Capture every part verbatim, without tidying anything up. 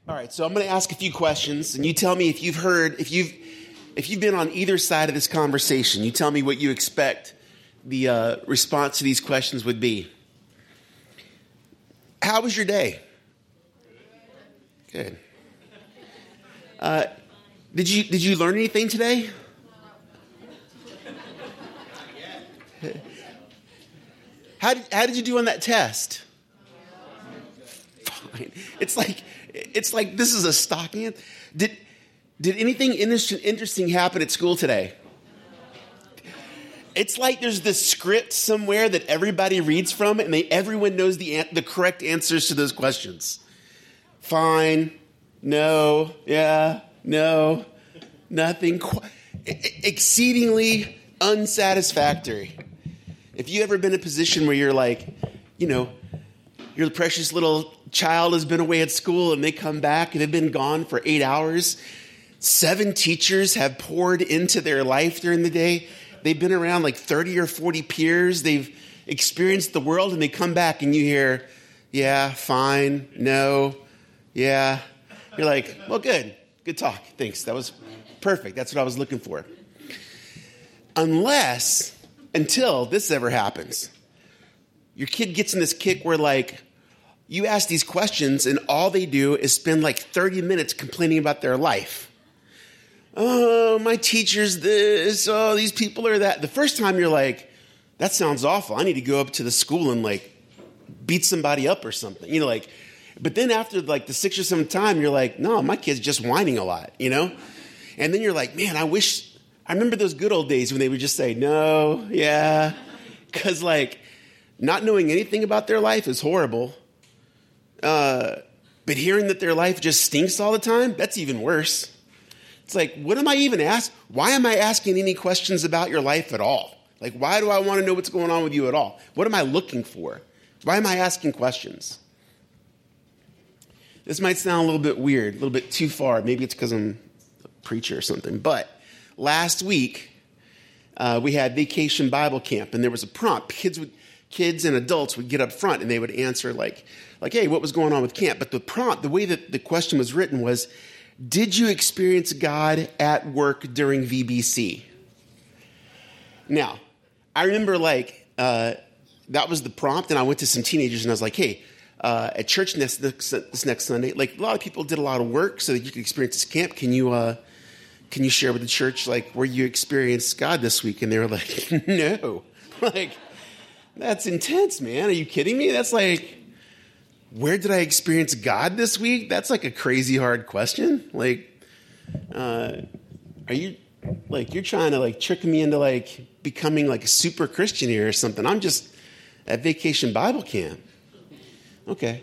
All right, so I'm going to ask a few questions, and you tell me if you've heard, if you've, if you've been on either side of this conversation. You tell me what you expect the uh, response to these questions would be. How was your day? Good. Uh, did you did you learn anything today? How did, how did you do on that test? Fine. It's like it's like this is a stock answer. Did did anything interesting happen at school today? It's like there's this script somewhere that everybody reads from, and they everyone knows the the correct answers to those questions. Fine, no, yeah, no, nothing. Qu- exceedingly unsatisfactory. If you ever been in a position where you're like, you know, your precious little child has been away at school and they come back and they've been gone for eight hours, seven teachers have poured into their life during the day. They've been around like thirty or forty peers. They've experienced the world and they come back and you hear, yeah, fine, no, yeah. You're like, well, good, good talk. Thanks. That was perfect. That's what I was looking for. Unless... Until this ever happens. Your kid gets in this kick where, like, you ask these questions and all they do is spend like thirty minutes complaining about their life. Oh, my teacher's this. Oh, these people are that. The first time you're like, that sounds awful. I need to go up to the school and, like, beat somebody up or something. You know, like, but then after, like, the sixth or seventh time, you're like, no, my kid's just whining a lot, you know? And then you're like, man, I wish... I remember those good old days when they would just say, no, yeah. Because, like, not knowing anything about their life is horrible. Uh, but hearing that their life just stinks all the time, that's even worse. It's like, what am I even asking? Why am I asking any questions about your life at all? Like, why do I want to know what's going on with you at all? What am I looking for? Why am I asking questions? This might sound a little bit weird, a little bit too far. Maybe it's because I'm a preacher or something, but... Last week, uh, we had Vacation Bible Camp, and there was a prompt. Kids would, kids and adults would get up front, and they would answer like, like, hey, what was going on with camp? But the prompt, the way that the question was written was, did you experience God at work during V B C? Now, I remember, like, uh, that was the prompt, and I went to some teenagers, and I was like, hey, uh, at church next, this next Sunday, like, a lot of people did a lot of work so that you could experience this camp. Can you... Uh, Can you share with the church, like, where you experienced God this week? And they were like, no. Like, that's intense, man. Are you kidding me? That's like, where did I experience God this week? That's like a crazy hard question. Like, uh, are you, like, you're trying to, like, trick me into, like, becoming, like, a super Christian here or something. I'm just at Vacation Bible Camp. Okay.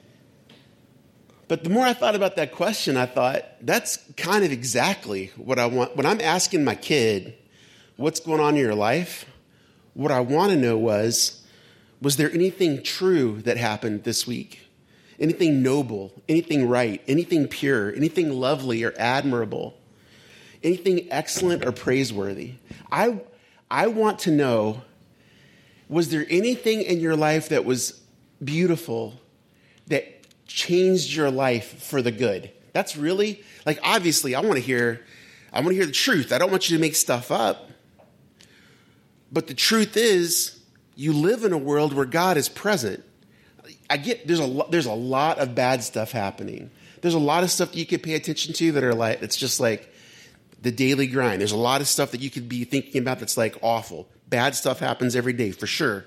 But the more I thought about that question, I thought, that's kind of exactly what I want. When I'm asking my kid, what's going on in your life, what I want to know was, was there anything true that happened this week? Anything noble, anything right, anything pure, anything lovely or admirable, anything excellent or praiseworthy? I, I want to know, was there anything in your life that was beautiful that changed your life for the good? That's really, like, obviously I want to hear, I want to hear the truth. I don't want you to make stuff up. But the truth is, you live in a world where God is present. I get, there's a there's a lot of bad stuff happening. There's a lot of stuff that you could pay attention to that are like, it's just like the daily grind. There's a lot of stuff that you could be thinking about that's like awful. Bad stuff happens every day, for sure.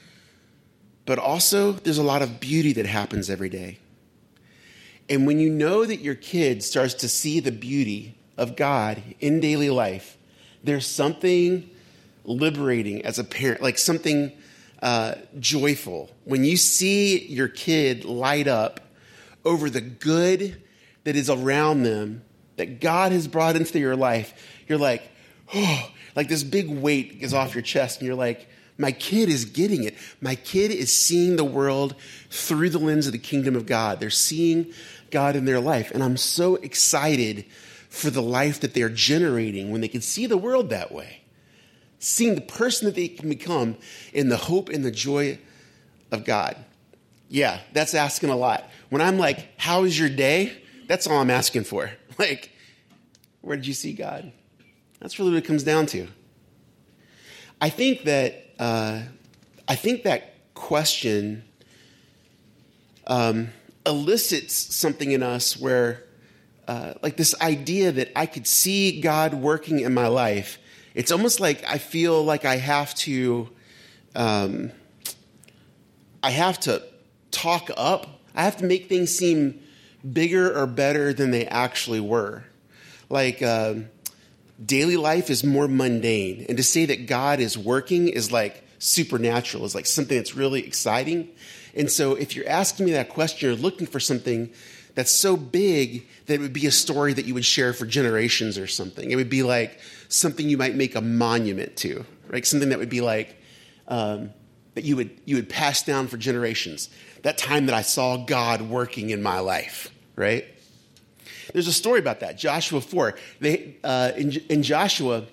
But also, there's a lot of beauty that happens every day. And when you know that your kid starts to see the beauty of God in daily life, there's something liberating as a parent, like something uh, joyful. When you see your kid light up over the good that is around them, that God has brought into your life, you're like, oh, like this big weight is off your chest, and you're like, my kid is getting it. My kid is seeing the world through the lens of the kingdom of God. They're seeing God in their life. And I'm so excited for the life that they're generating when they can see the world that way. Seeing the person that they can become in the hope and the joy of God. Yeah, that's asking a lot. When I'm like, how is your day? That's all I'm asking for. Like, where did you see God? That's really what it comes down to. I think that uh, I think that question um, elicits something in us where, uh, like this idea that I could see God working in my life. It's almost like I feel like I have to, um, I have to talk up. I have to make things seem bigger or better than they actually were. Like uh, daily life is more mundane, and to say that God is working is like supernatural, is like something that's really exciting. And so if you're asking me that question, you're looking for something that's so big that it would be a story that you would share for generations or something. It would be like something you might make a monument to, right? Something that would be like um, that you would you would pass down for generations. That time that I saw God working in my life, right? There's a story about that. Joshua four. They uh, in, in Joshua,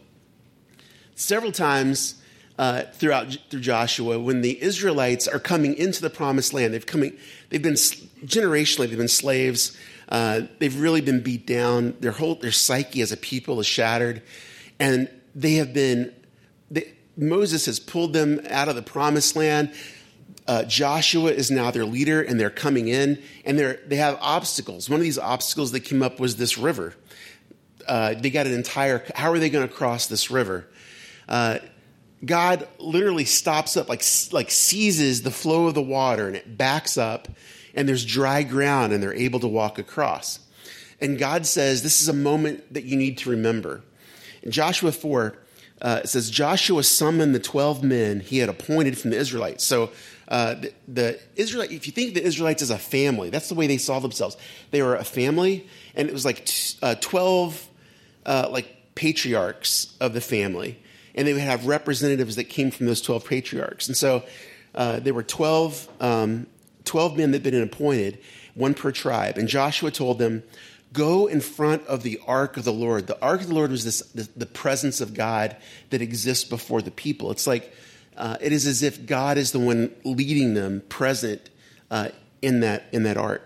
several times uh, throughout through Joshua, when the Israelites are coming into the Promised Land, they've coming. They've been generationally. They've been slaves. Uh, they've really been beat down. Their whole their psyche as a people is shattered, and they have been. They, Moses has pulled them out of the Promised Land. Uh, Joshua is now their leader, and they're coming in, and they they have obstacles. One of these obstacles that came up was this river. Uh, they got an entire. How are they going to cross this river? Uh, God literally stops up, like like seizes the flow of the water, and it backs up, and there's dry ground, and they're able to walk across. And God says, this is a moment that you need to remember. In Joshua four, uh, it says, Joshua summoned the twelve men he had appointed from the Israelites. So uh, the, the Israelite, if you think of the Israelites as a family, that's the way they saw themselves. They were a family, and it was like t- uh, twelve uh, like patriarchs of the family. And they would have representatives that came from those twelve patriarchs. And so uh, there were twelve, um, twelve men that had been appointed, one per tribe. And Joshua told them, go in front of the ark of the Lord. The ark of the Lord was this, the, the presence of God that exists before the people. It's like, uh, it is as if God is the one leading them present uh, in that in that ark.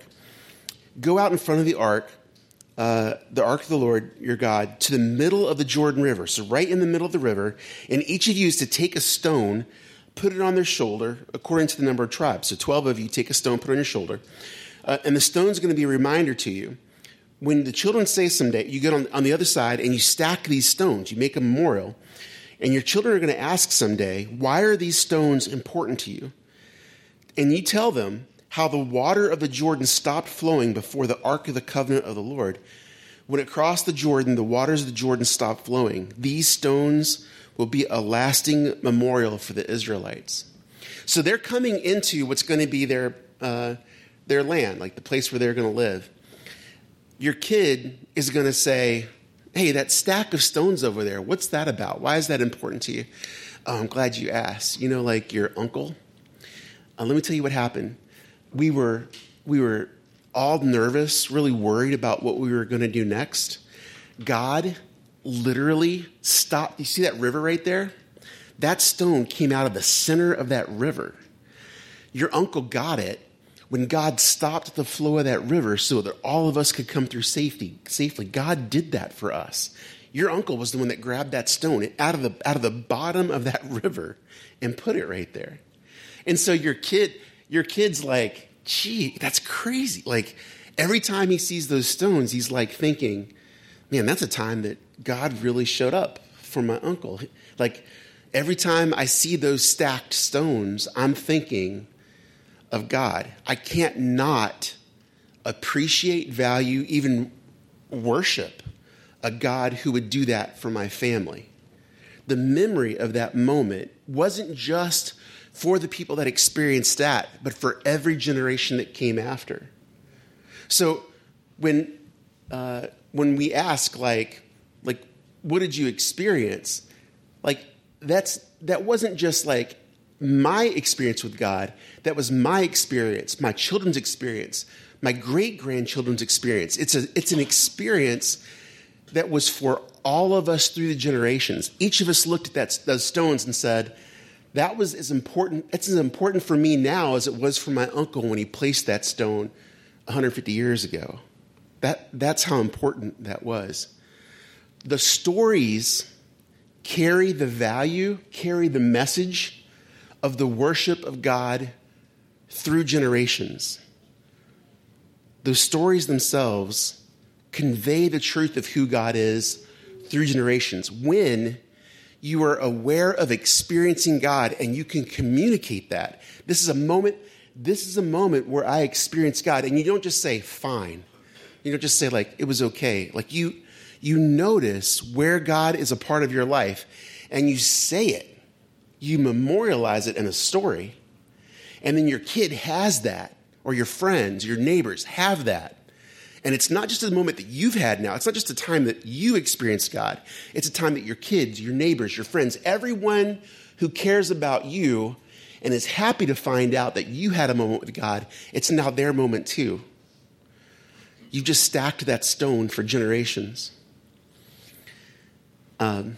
Go out in front of the ark, Uh, the ark of the Lord, your God, to the middle of the Jordan River. So right in the middle of the river. And each of you is to take a stone, put it on their shoulder, according to the number of tribes. So twelve of you take a stone, put it on your shoulder. Uh, and the stone is going to be a reminder to you. When the children say someday, you get on, on the other side and you stack these stones. You make a memorial. And your children are going to ask someday, why are these stones important to you? And you tell them how the water of the Jordan stopped flowing before the Ark of the Covenant of the Lord. When it crossed the Jordan, the waters of the Jordan stopped flowing. These stones will be a lasting memorial for the Israelites. So they're coming into what's going to be their uh, their land, like the place where they're going to live. Your kid is going to say, hey, that stack of stones over there, what's that about? Why is that important to you? Oh, I'm glad you asked. You know, like your uncle? Uh, let me tell you what happened. We were we were all nervous, really worried about what we were going to do next. God literally stopped. You see that river right there? That stone came out of the center of that river. Your uncle got it when God stopped the flow of that river so that all of us could come through safety, safely. God did that for us. Your uncle was the one that grabbed that stone out of the out of the bottom of that river and put it right there. And so your kid... Your kid's like, gee, that's crazy. Like, every time he sees those stones, he's like thinking, man, that's a time that God really showed up for my uncle. Like, every time I see those stacked stones, I'm thinking of God. I can't not appreciate, value, even worship a God who would do that for my family. The memory of that moment wasn't just for the people that experienced that, but for every generation that came after. So when uh, when we ask, like, like, what did you experience? Like, that's that wasn't just like my experience with God. That was my experience, my children's experience, my great-grandchildren's experience. It's a it's an experience that was for all of us through the generations. Each of us looked at that, those stones and said, that was as important, it's as important for me now as it was for my uncle when he placed that stone one hundred fifty years ago. That, that's how important that was. The stories carry the value, carry the message of the worship of God through generations. Those stories themselves convey the truth of who God is through generations. When you are aware of experiencing God and you can communicate that, this is a moment, this is a moment where I experience God, and you don't just say, fine. You don't just say, like, it was okay. Like, you, you notice where God is a part of your life, and you say it. You memorialize it in a story, and then your kid has that, or your friends, your neighbors have that. And it's not just a moment that you've had now. It's not just a time that you experience God. It's a time that your kids, your neighbors, your friends, everyone who cares about you and is happy to find out that you had a moment with God, it's now their moment too. You've just stacked that stone for generations. Um,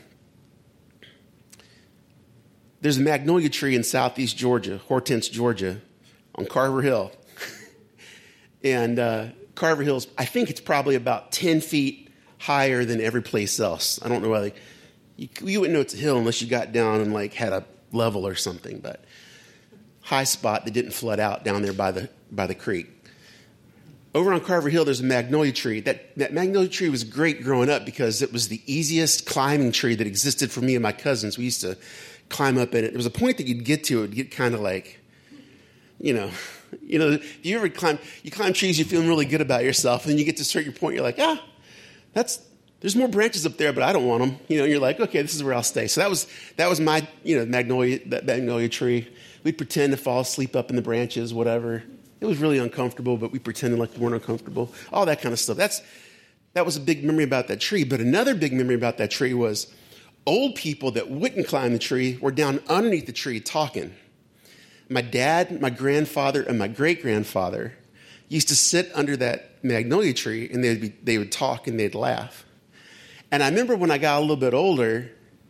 there's a magnolia tree in southeast Georgia, Hortense, Georgia, on Carver Hill. and uh, Carver Hill's, I think it's probably about ten feet higher than every place else. I don't know why they, you, you wouldn't know it's a hill unless you got down and like had a level or something, but high spot that didn't flood out down there by the by the creek. Over on Carver Hill, there's a magnolia tree. That, that magnolia tree was great growing up because it was the easiest climbing tree that existed for me and my cousins. We used to climb up in it. There was a point that you'd get to, it would get kind of like, you know, you know, if you ever climb, you climb trees, you're feeling really good about yourself, and then you get to a certain point, you're like, ah, that's, there's more branches up there, but I don't want them. You know, you're like, okay, this is where I'll stay. So that was, that was my, you know, magnolia, that magnolia tree. We'd pretend to fall asleep up in the branches, whatever. It was really uncomfortable, but we pretended like we weren't uncomfortable. All that kind of stuff. That's, that was a big memory about that tree. But another big memory about that tree was old people that wouldn't climb the tree were down underneath the tree talking. My dad, my grandfather, and my great-grandfather used to sit under that magnolia tree, and they'd be, they would talk and they'd laugh. And I remember when I got a little bit older,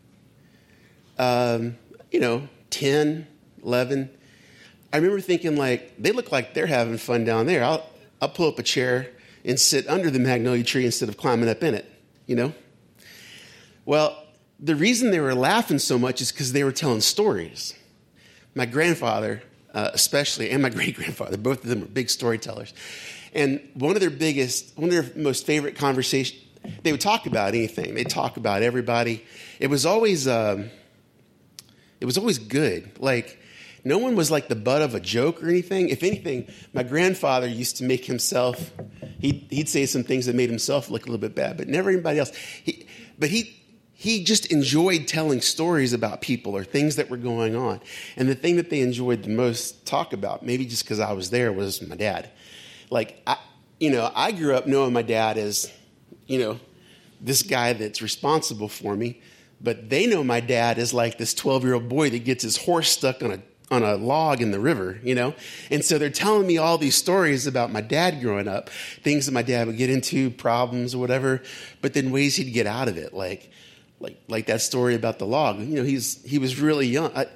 um, you know, ten, eleven, I remember thinking, like, they look like they're having fun down there. I'll, I'll pull up a chair and sit under the magnolia tree instead of climbing up in it, you know? Well, the reason they were laughing so much is because they were telling stories. My grandfather, uh, especially, and my great-grandfather, both of them were big storytellers. And one of their biggest, one of their most favorite conversations, they would talk about anything. They'd talk about everybody. It was always, um, it was always good. Like, no one was like the butt of a joke or anything. If anything, my grandfather used to make himself, he'd, he'd say some things that made himself look a little bit bad, but never anybody else. He, but he he just enjoyed telling stories about people or things that were going on. And the thing that they enjoyed the most talk about, maybe just because I was there, was my dad. Like, I, you know, I grew up knowing my dad as, you know, this guy that's responsible for me. But they know my dad as like this twelve-year-old boy that gets his horse stuck on a on a log in the river, you know? And so they're telling me all these stories about my dad growing up, things that my dad would get into, problems or whatever, but then ways he'd get out of it. Like, like, like that story about the log. You know, he's, he was really young. I,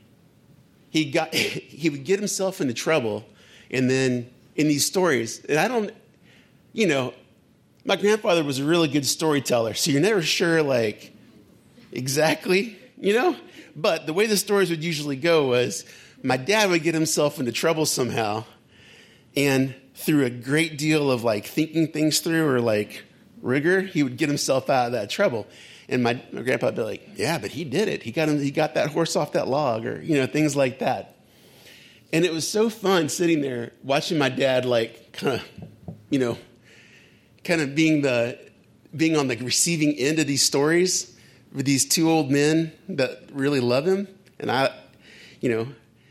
he got, he would get himself into trouble. And then in these stories, and I don't, you know, my grandfather was a really good storyteller. So you're never sure, like, exactly, you know? But the way the stories would usually go was my dad would get himself into trouble somehow, and through a great deal of like thinking things through or like rigor, he would get himself out of that trouble. And my, my grandpa would be like, yeah, but he did it. He got him, he got that horse off that log, or, you know, things like that. And it was so fun sitting there watching my dad like kind of, you know, kind of being the being on the receiving end of these stories with these two old men that really love him. And I, you know,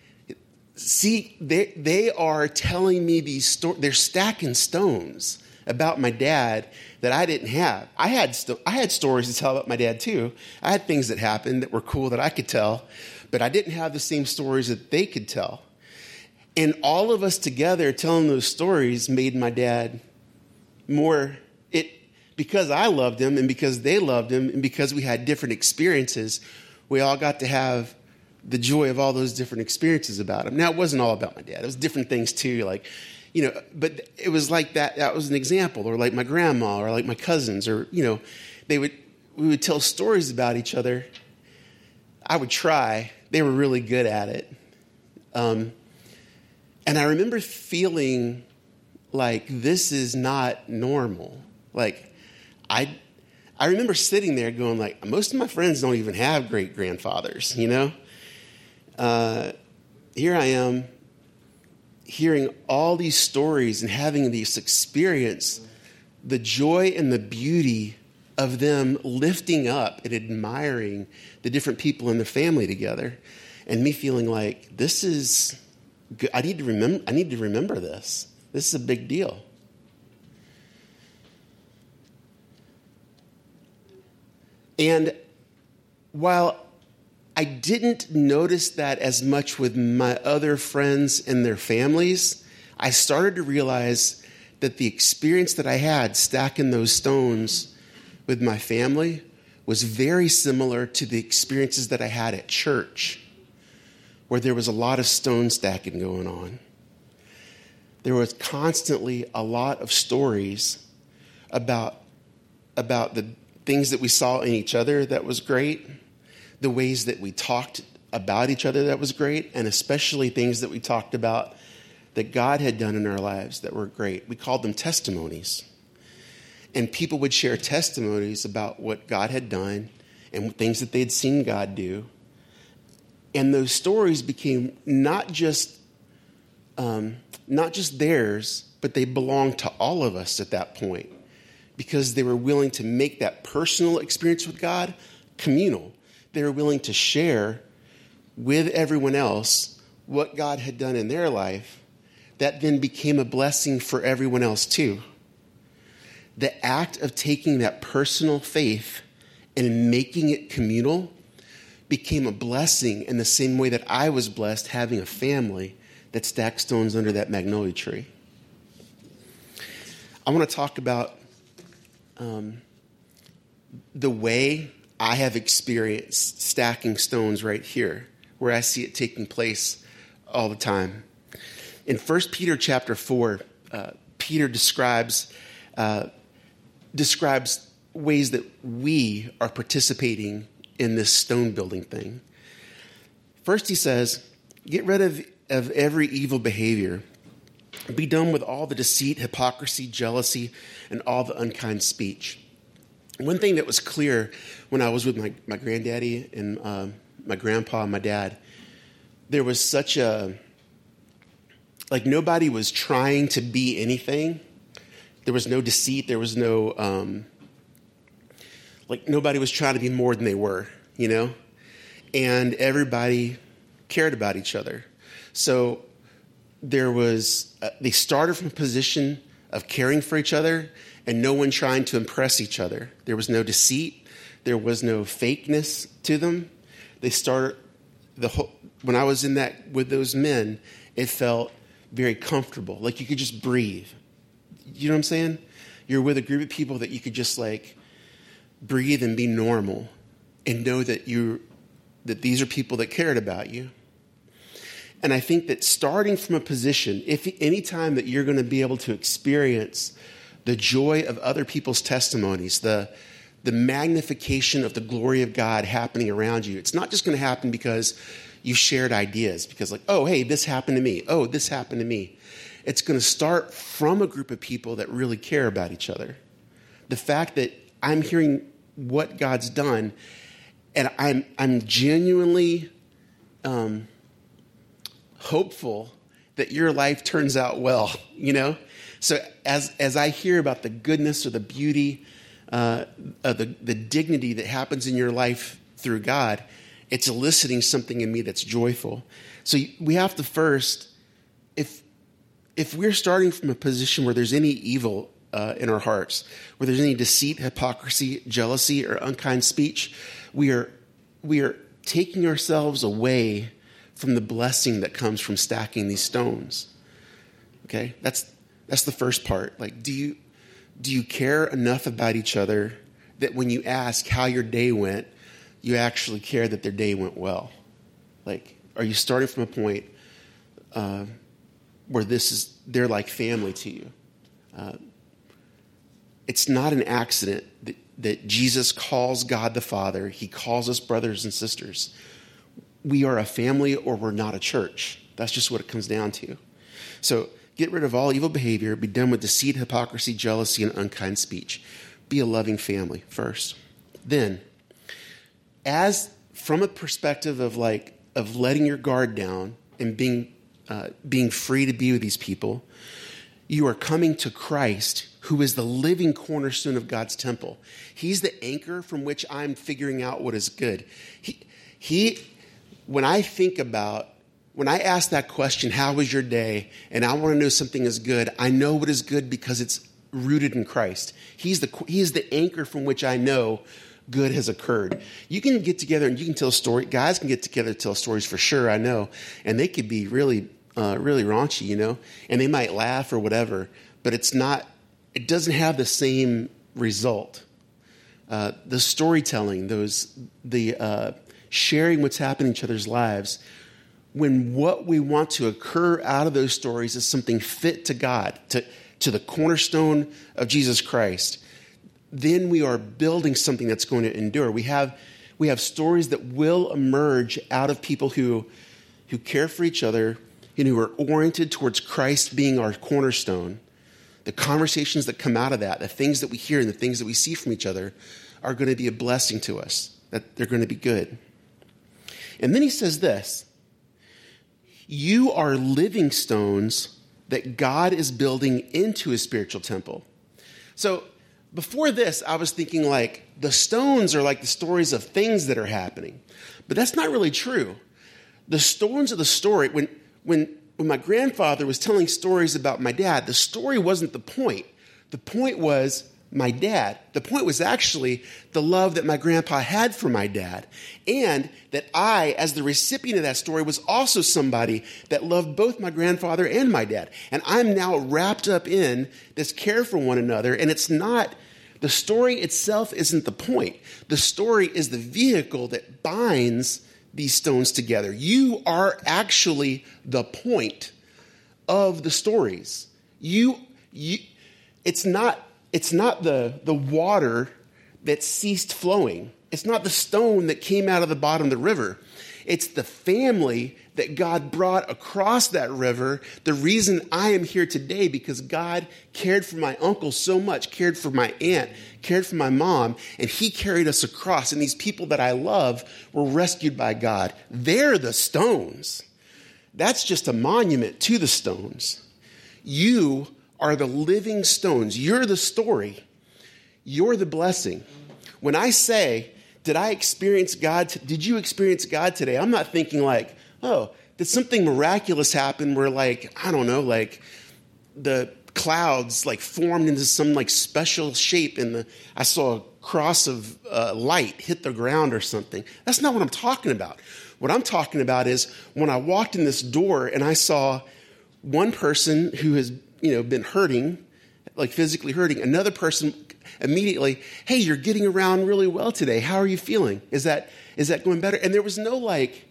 see, they they are telling me these stories. They're stacking stones about my dad that I didn't have. I had st- I had stories to tell about my dad too. I had things that happened that were cool that I could tell, but I didn't have the same stories that they could tell. And all of us together telling those stories made my dad more, it, because I loved him and because they loved him and because we had different experiences, we all got to have the joy of all those different experiences about him. Now, it wasn't all about my dad. It was different things too. Like, you know, but it was like that. That was an example, or like my grandma, or like my cousins, or, you know, they would, we would tell stories about each other. I would try. They were really good at it. Um, and I remember feeling like this is not normal. Like, I, I remember sitting there going like, most of my friends don't even have great grandfathers, you know? Uh, here I am hearing all these stories and having this experience, the joy and the beauty of them lifting up and admiring the different people in their family together, and me feeling like this is good. I need to remember. I need to remember this. This is a big deal. And while I didn't notice that as much with my other friends and their families, I started to realize that the experience that I had stacking those stones with my family was very similar to the experiences that I had at church, where there was a lot of stone stacking going on. There was constantly a lot of stories about, about the things that we saw in each other that was great, the ways that we talked about each other that was great, and especially things that we talked about that God had done in our lives that were great. We called them testimonies. And people would share testimonies about what God had done and things that they'd seen God do. And those stories became not just um, not just theirs, but they belonged to all of us at that point, because they were willing to make that personal experience with God communal. They were willing to share with everyone else what God had done in their life. That then became a blessing for everyone else too. The act of taking that personal faith and making it communal became a blessing in the same way that I was blessed having a family that stacked stones under that magnolia tree. I want to talk about um, the way I have experienced stacking stones right here, where I see it taking place all the time. In First Peter chapter four, uh, Peter describes uh, describes ways that we are participating in this stone building thing. First, he says, get rid of, of every evil behavior. Be done with all the deceit, hypocrisy, jealousy, and all the unkind speech. One thing that was clear when I was with my, my granddaddy and uh, my grandpa and my dad, there was such a, like nobody was trying to be anything. There was no deceit. There was no, um, like nobody was trying to be more than they were, you know? And everybody cared about each other. So there was, uh, they started from a position of caring for each other and no one trying to impress each other. There was no deceit. There was no fakeness to them. They started, the whole, when I was in that with those men, it felt very comfortable. Like you could just breathe. You know what I'm saying? You're with a group of people that you could just like breathe and be normal and know that you that these are people that cared about you. And I think that starting from a position, if any time that you're going to be able to experience the joy of other people's testimonies, the the magnification of the glory of God happening around you, it's not just going to happen because you shared ideas, because like, oh, hey, this happened to me. Oh, this happened to me. It's going to start from a group of people that really care about each other. The fact that I'm hearing what God's done, and I'm I'm genuinely um, hopeful that your life turns out well, you know? So as as I hear about the goodness or the beauty, uh, of the, the dignity that happens in your life through God, it's eliciting something in me that's joyful. So we have to first, if if we're starting from a position where there's any evil uh, in our hearts, where there's any deceit, hypocrisy, jealousy, or unkind speech, we are we are taking ourselves away from the blessing that comes from stacking these stones. Okay, that's that's the first part. Like, do you do you care enough about each other that when you ask how your day went, you actually care that their day went well? Like, are you starting from a point uh, where this is, they're like family to you. Uh, it's not an accident that, that Jesus calls God the Father. He calls us brothers and sisters. We are a family or we're not a church. That's just what it comes down to. So get rid of all evil behavior. Be done with deceit, hypocrisy, jealousy, and unkind speech. Be a loving family first. Then, as from a perspective of like of letting your guard down and being uh, being free to be with these people, you are coming to Christ, who is the living cornerstone of God's temple. He's the anchor from which I'm figuring out what is good. He, he when I think about, when I ask that question, how was your day? And I want to know something is good, I know what is good because it's rooted in Christ. He's the, he is the anchor from which I know good has occurred. You can get together and you can tell stories. Guys can get together to tell stories for sure, I know. And they could be really, uh, really raunchy, you know. And they might laugh or whatever. But it's not, it doesn't have the same result. Uh, the storytelling, those, the uh, sharing what's happening in each other's lives, when what we want to occur out of those stories is something fit to God, to, to the cornerstone of Jesus Christ, then we are building something that's going to endure. We have, we have stories that will emerge out of people who, who care for each other and who are oriented towards Christ being our cornerstone. The conversations that come out of that, the things that we hear and the things that we see from each other are going to be a blessing to us, that they're going to be good. And then he says this, you are living stones that God is building into his spiritual temple. So before this, I was thinking like the stones are like the stories of things that are happening. But that's not really true. The stones of the story, when, when, when my grandfather was telling stories about my dad, the story wasn't the point. The point was my dad. The point was actually the love that my grandpa had for my dad. And that I, as the recipient of that story, was also somebody that loved both my grandfather and my dad. And I'm now wrapped up in this care for one another. And it's not, the story itself isn't the point. The story is the vehicle that binds these stones together. You are actually the point of the stories. You, you it's not, It's not the, the water that ceased flowing. It's not the stone that came out of the bottom of the river. It's the family that God brought across that river. The reason I am here today, because God cared for my uncle so much, cared for my aunt, cared for my mom, and he carried us across. And these people that I love were rescued by God. They're the stones. That's just a monument to the stones. You are the living stones. You're the story. You're the blessing. When I say, did I experience God? T- did you experience God today? I'm not thinking like, oh, did something miraculous happen where like, I don't know, like the clouds like formed into some like special shape and the, I saw a cross of uh, light hit the ground or something. That's not what I'm talking about. What I'm talking about is when I walked in this door and I saw one person who has you know, been hurting, like physically hurting. Another person immediately, hey, you're getting around really well today. How are you feeling? Is that is that going better? And there was no like,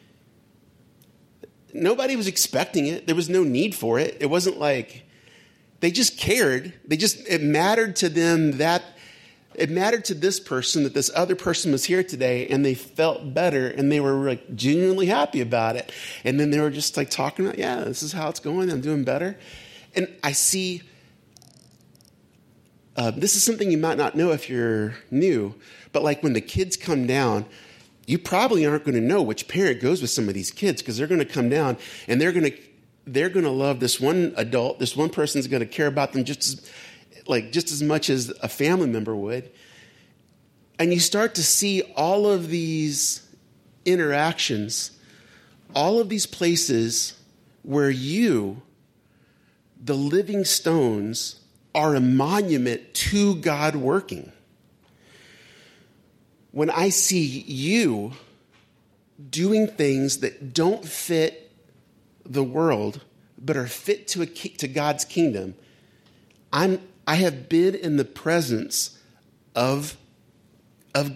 nobody was expecting it. There was no need for it. It wasn't like, they just cared. They just, it mattered to them that, it mattered to this person that this other person was here today and they felt better and they were like genuinely happy about it. And then they were just like talking about, yeah, this is how it's going. I'm doing better. And I see, uh, this is something you might not know if you're new, but like when the kids come down, you probably aren't going to know which parent goes with some of these kids because they're going to come down and they're going to they're going to love this one adult. This one person's going to care about them just as, like just as much as a family member would. And you start to see all of these interactions, all of these places where you, the living stones, are a monument to God working. When I see you doing things that don't fit the world, but are fit to a, to God's kingdom, I'm I have been in the presence of of.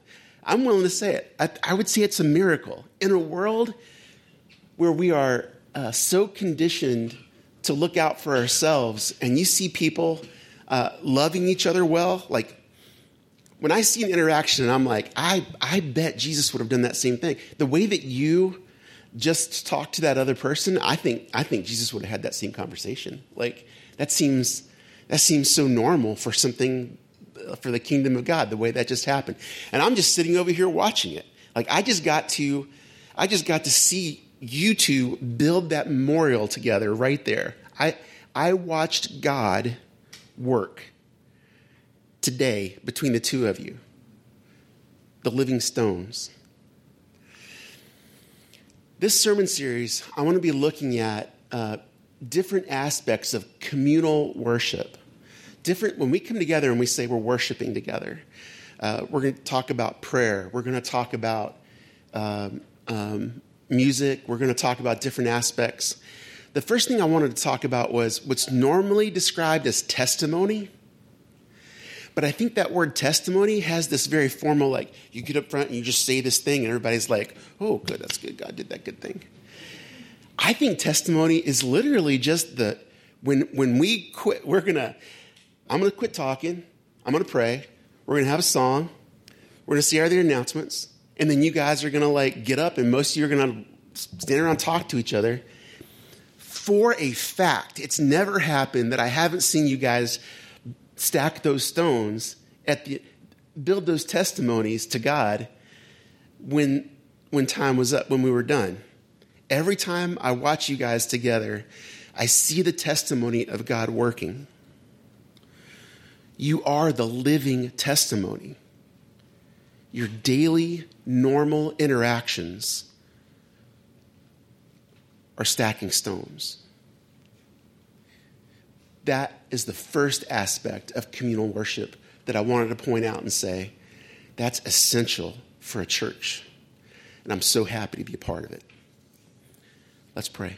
I'm willing to say it. I, I would say it's a miracle in a world where we are uh, so conditioned to look out for ourselves, and you see people uh, loving each other well, like when I see an interaction and I'm like, I, I bet Jesus would have done that same thing. The way that you just talked to that other person, I think I think Jesus would have had that same conversation. Like that seems that seems so normal for something for the kingdom of God, the way that just happened. And I'm just sitting over here watching it. Like I just got to I just got to see you two build that memorial together right there. I I watched God work today between the two of you, the living stones. This sermon series, I want to be looking at uh, different aspects of communal worship. Different when we come together and we say we're worshiping together. Uh, we're going to talk about prayer. We're going to talk about um, um, music. We're going to talk about different aspects. The first thing I wanted to talk about was what's normally described as testimony. But I think that word testimony has this very formal, like, you get up front and you just say this thing and everybody's like, oh, good, that's good. God did that good thing. I think testimony is literally just the, when when we quit, we're going to, I'm going to quit talking. I'm going to pray. We're going to have a song. We're going to see our other announcements. And then you guys are going to, like, get up and most of you are going to stand around and talk to each other. For a fact, it's never happened that I haven't seen you guys stack those stones at the build those testimonies to God when when time was up, when we were done. Every time I watch you guys together, I see the testimony of God working. You are the living testimony. Your daily, normal interactions are stacking stones. That is the first aspect of communal worship that I wanted to point out and say, that's essential for a church. And I'm so happy to be a part of it. Let's pray.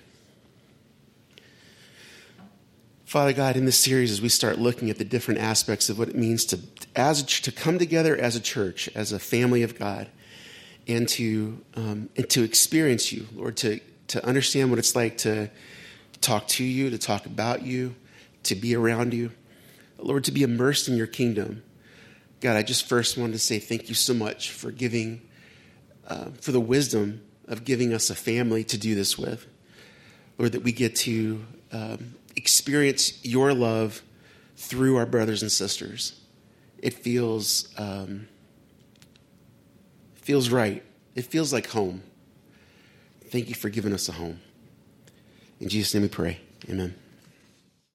Father God, in this series, as we start looking at the different aspects of what it means to, as a, to come together as a church, as a family of God, and to um, and to experience you, Lord, to, to understand what it's like to talk to you, to talk about you, to be around you, Lord, to be immersed in your kingdom. God, I just first wanted to say thank you so much for giving, uh, for the wisdom of giving us a family to do this with. Lord, that we get to um, experience your love through our brothers and sisters. It feels, um, feels right. It feels like home. Thank you for giving us a home. In Jesus' name we pray. Amen.